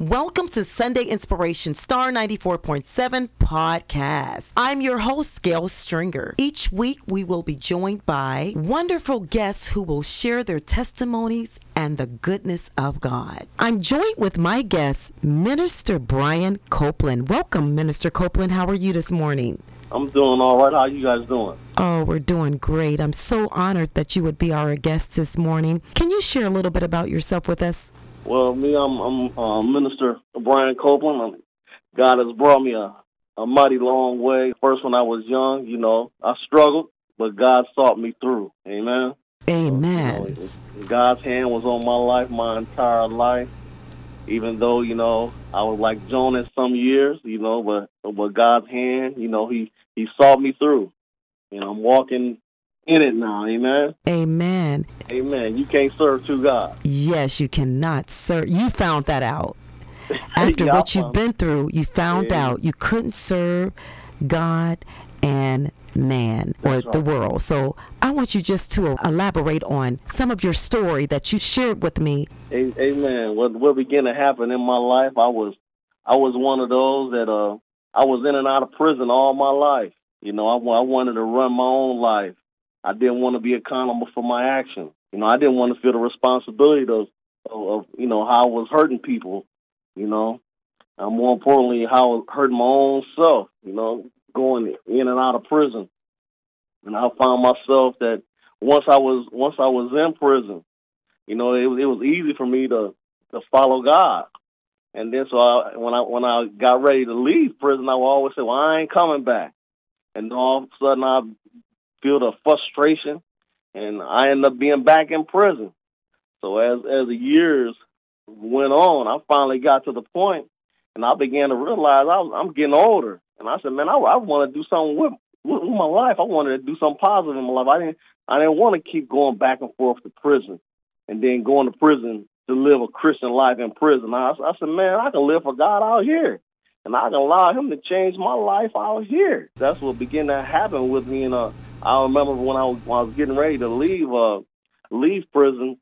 Welcome to Sunday Inspiration Star 94.7 podcast. I'm your host, Gail Stringer. Each week, we will be joined by wonderful guests who will share their testimonies and the goodness of God. I'm joined with my guest, Minister Brian Copeland. Welcome, Minister Copeland. How are you this morning? I'm doing all right. How you guys doing? Oh, we're doing great. I'm so honored that you would be our guest this morning. Can you share a little bit about yourself with us? Well, I'm Minister Brian Copeland. God has brought me a mighty long way. First, when I was young, I struggled, but God sought me through. Amen. Amen. God's hand was on my life my entire life, even though, I was like Jonah in some years, but God's hand, he sought me through. I'm walking in it now. Amen. Amen. Amen. You can't serve two gods. Yes, you cannot serve. You found that out. After what you've been through, you found out you couldn't serve God and man or the world. So I want you just to elaborate on some of your story that you shared with me. Amen. What began to happen in my life, I was one of those that I was in and out of prison all my life. I wanted to run my own life. I didn't want to be accountable for my actions. I didn't want to feel the responsibility of how I was hurting people, and more importantly, how I was hurting my own self, going in and out of prison. And I found myself that once I was in prison, it was easy for me to follow God. And then when I got ready to leave prison, I would always say, well, I ain't coming back. And all of a sudden I feel the frustration, and I ended up being back in prison. So as the years went on, I finally got to the point, and I began to realize I'm getting older. And I said, man, I want to do something with my life. I wanted to do something positive in my life. I didn't want to keep going back and forth to prison, and then going to prison to live a Christian life in prison. I said, man, I can live for God out here, and I can allow Him to change my life out here. That's what began to happen with me. And I remember when I was getting ready to leave prison,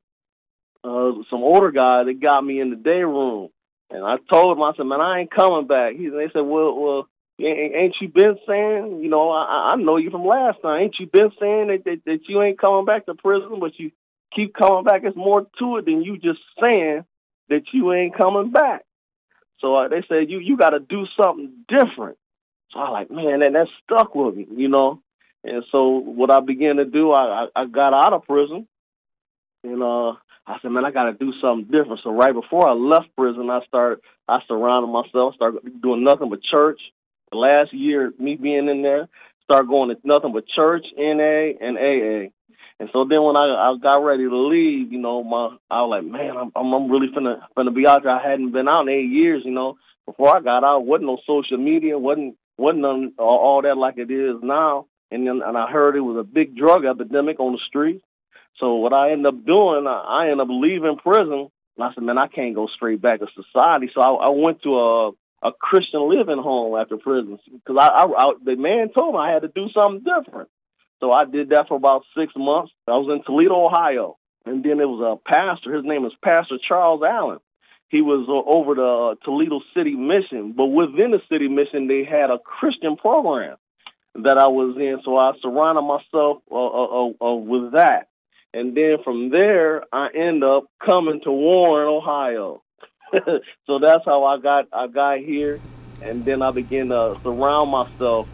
some older guy, they got me in the day room, and I told him, I said, man, I ain't coming back. They said, well, ain't you been saying, I know you from last time. Ain't you been saying that you ain't coming back to prison, but you keep coming back? It's more to it than you just saying that you ain't coming back. So they said, you got to do something different. So I like, man, that stuck with me, And so what I began to do, I got out of prison, and I said, man, I got to do something different. So right before I left prison, I surrounded myself, started doing nothing but church. The last year, me being in there, started going to nothing but church, NA, and AA. And so then when I got ready to leave, I was like, man, I'm really finna be out there. I hadn't been out in 8 years, Before I got out, wasn't no social media, wasn't none, all that like it is now. And I heard it was a big drug epidemic on the streets. So what I ended up doing, I ended up leaving prison. And I said, man, I can't go straight back to society. So I went to a Christian living home after prison, because the man told me I had to do something different. So I did that for about 6 months. I was in Toledo, Ohio. And then there was a pastor. His name is Pastor Charles Allen. He was over the Toledo City Mission. But within the City Mission, they had a Christian program that I was in. So I surrounded myself with that. And then from there, I end up coming to Warren, Ohio. So that's how I got here. And then I began to surround myself.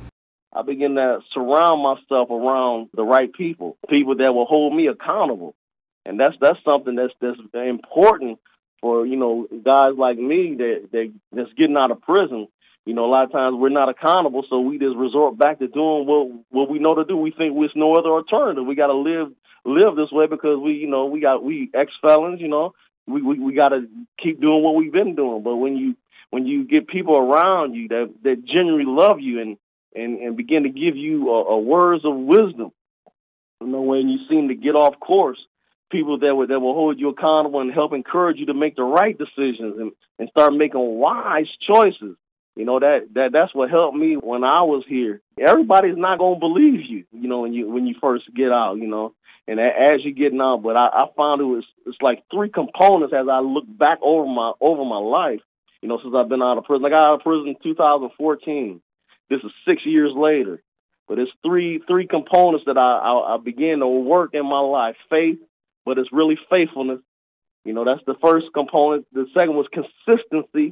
Around the right people that will hold me accountable. And that's something that's important for, guys like me that's getting out of prison. A lot of times we're not accountable, so we just resort back to doing what we know to do. We think there's no other alternative. We got to live this way because we ex-felons, we got to keep doing what we've been doing. But when you get people around you that genuinely love you and begin to give you a words of wisdom, when you seem to get off course, people that will hold you accountable and help encourage you to make the right decisions and start making wise choices. That's what helped me when I was here. Everybody's not gonna believe you, when you first get out, and as you're getting out. But I found it's like three components as I look back over my life. since I've been out of prison. I got out of prison in 2014. This is 6 years later. But it's three components that I began to work in my life. Faith, but it's really faithfulness. That's the first component. The second was consistency,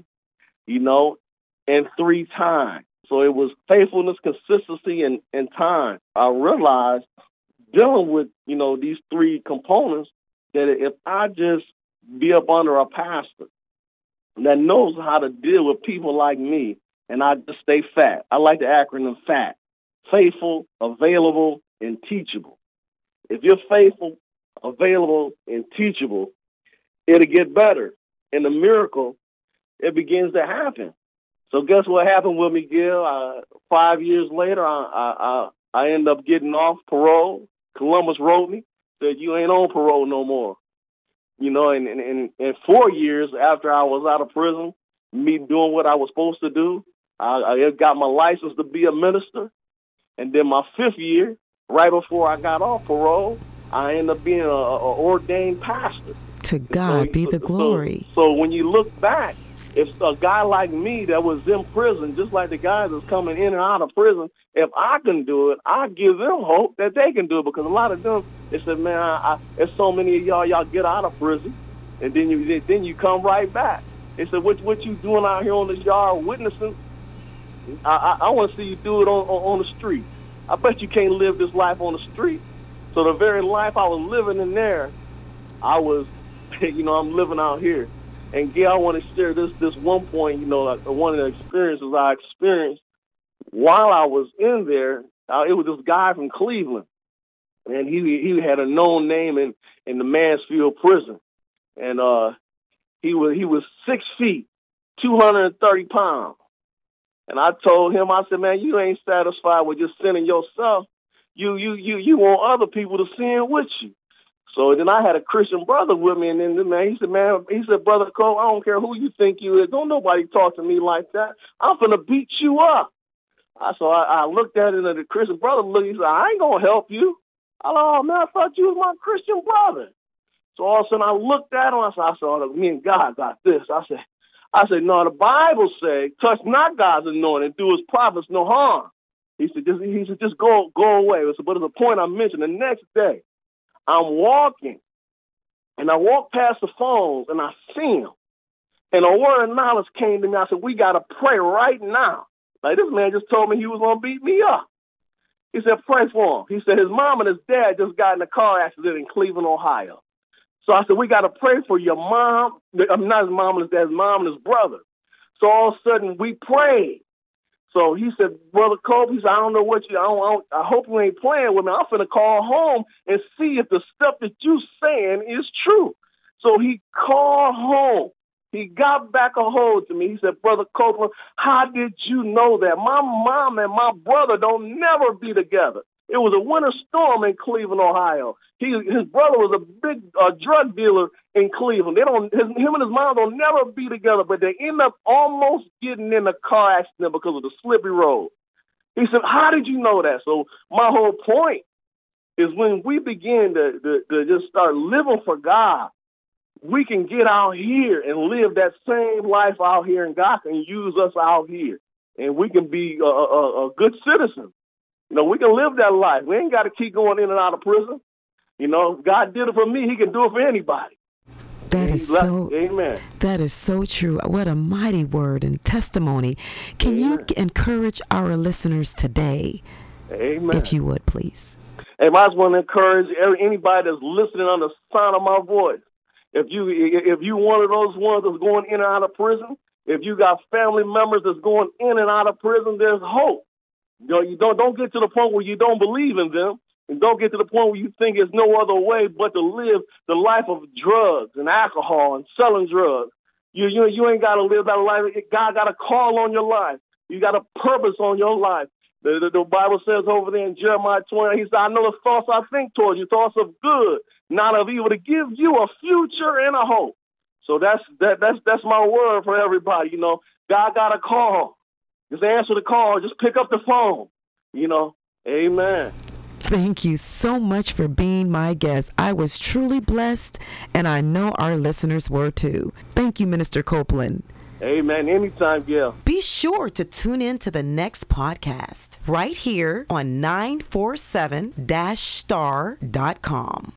and 3 time. So it was faithfulness, consistency, and time. I realized dealing with, these 3 components, that if I just be up under a pastor that knows how to deal with people like me, and I just stay fat. I like the acronym FAT. Faithful, available, and teachable. If you're faithful, available, and teachable, it'll get better. And the miracle, it begins to happen. So guess what happened with me, Gil? 5 years later, I end up getting off parole. Columbus wrote me, said, you ain't on parole no more. And 4 years after I was out of prison, me doing what I was supposed to do, I got my license to be a minister. And then my 5th year, right before I got off parole, I ended up being a ordained pastor. To God be the glory. So when you look back, if a guy like me that was in prison, just like the guys that's coming in and out of prison, if I can do it, I give them hope that they can do it. Because a lot of them, they said, man, there's so many of y'all get out of prison, and then you come right back. They said, what you doing out here on this yard witnessing? I want to see you do it on the street. I bet you can't live this life on the street. So the very life I was living in there, I was, I'm living out here. And Gail, I want to share this one point, one of the experiences I experienced while I was in there. It was this guy from Cleveland, and he had a known name in the Mansfield prison. And he was 6 feet, 230 pounds. And I told him, I said, man, you ain't satisfied with just sinning yourself. You want other people to sin with you. So then I had a Christian brother with me, and then he said, Brother Cole, I don't care who you think you is. Don't nobody talk to me like that. I'm finna beat you up. So I looked at it, and the Christian brother looked. He said, I ain't gonna help you. I said, oh man, I thought you was my Christian brother. So all of a sudden I looked at him. I said, me and God got this. I said, no, the Bible says, touch not God's anointing, do his prophets no harm. He said, just go away. But it's a point I mentioned. The next day, I'm walking, and I walk past the phones, and I see him. And a word of knowledge came to me. I said, we got to pray right now. Like, this man just told me he was going to beat me up. He said, pray for him. He said his mom and his dad just got in a car accident in Cleveland, Ohio. So I said, we got to pray for your mom. Not his mom and his dad, his mom and his brother. So all of a sudden, we prayed. So he said, Brother Kobe, he said, I don't know what I hope you ain't playing with me. I'm finna call home and see if the stuff that you saying is true. So he called home. He got back a hold to me. He said, Brother Copeland, how did you know that? My mom and my brother don't never be together. It was a winter storm in Cleveland, Ohio. His brother was a big drug dealer in Cleveland. Him and his mom don't never be together, but they end up almost getting in a car accident because of the slippery road. He said, how did you know that? So my whole point is when we begin to just start living for God, we can get out here and live that same life out here, and God can use us out here, and we can be a good citizen. We can live that life. We ain't got to keep going in and out of prison. God did it for me. He can do it for anybody. Amen. That is so true. What a mighty word and testimony. Can you encourage our listeners today? Amen. If you would, please. Hey, I just want to encourage anybody that's listening on the sound of my voice. If you one of those ones that's going in and out of prison, if you got family members that's going in and out of prison, there's hope. You don't get to the point where you don't believe in them, and don't get to the point where you think there's no other way but to live the life of drugs and alcohol and selling drugs. You ain't got to live that life. God got a call on your life. You got a purpose on your life. The Bible says over there in Jeremiah 20, he said, I know the thoughts I think towards you, thoughts of good, not of evil, to give you a future and a hope. So that's my word for everybody. God got a call. Just answer the call. Just pick up the phone. Amen. Thank you so much for being my guest. I was truly blessed, and I know our listeners were too. Thank you, Minister Copeland. Amen. Anytime, Gail. Be sure to tune in to the next podcast right here on 947-star.com.